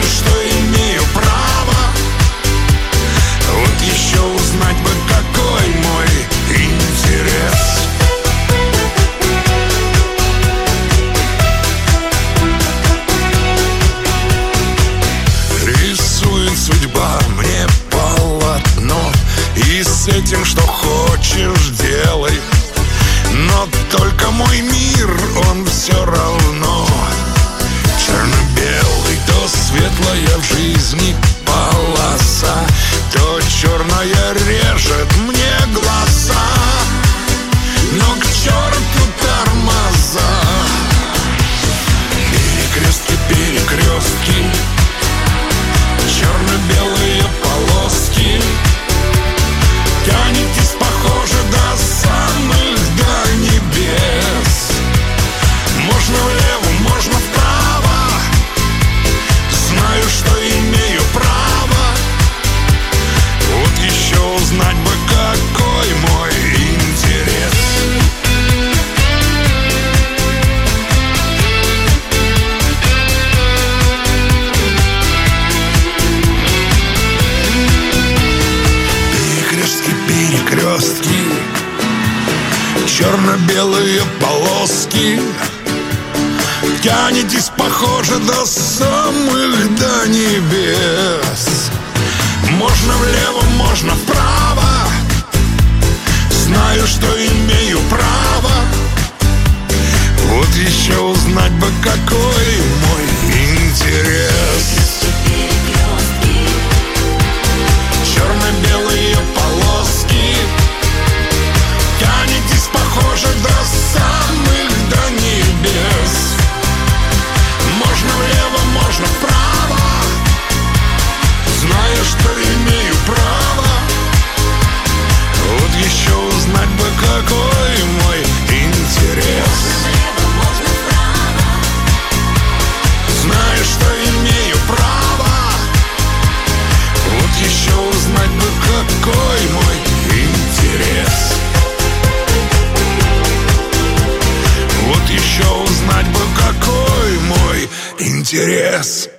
что имею право. Вот еще узнать бы, какой мой интерес. Рисует судьба мне полотно, и с этим что хочешь делай. Но только мой мир, он все равно черно-белый. То светлая в жизни полоса, то черная режет мне глаза. Но к черту тормоза. Перекрестки, перекрестки, черно-белые полоски. Тянетесь, похоже, до самых, до небес. Можно влево, можно вправо. Знаю, что имею право. Вот еще узнать бы, какой мой интерес. Перекрестки, перекрестки, черно-белые полоски. Тянетесь, похоже, до самых, до небес. Можно влево, можно вправо. Знаю, что имею право. Вот еще узнать бы, какой мой интерес. Черно-белые полоски. Тянетесь, похоже, до самых, до небес. Можно влево, можно вправо. Знаю, что имею право. Вот еще узнать бы, какой мой интерес. Знаю, что имею право. Вот еще узнать бы, какой мой интерес. Вот еще узнать бы, какой мой интерес.